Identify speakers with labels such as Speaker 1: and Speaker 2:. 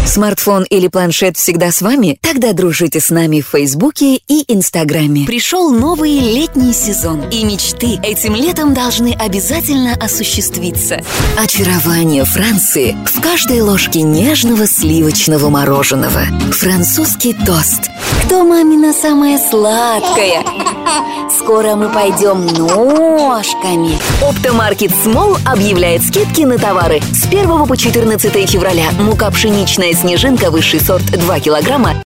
Speaker 1: Смартфон или планшет всегда с вами? Тогда дружите с нами в Фейсбуке и Инстаграме. Пришел новый летний сезон, и мечты этим летом должны обязательно осуществиться. Очарование Франции в каждой ложке нежного сливочного мороженого. Французский тост. Кто мамина самая сладкая? Скоро мы пойдем ножками. Оптомаркет Смол объявляет скидки на товары с 1 по 14 февраля. Мука пшеничная снежинка высший сорт 2 килограмма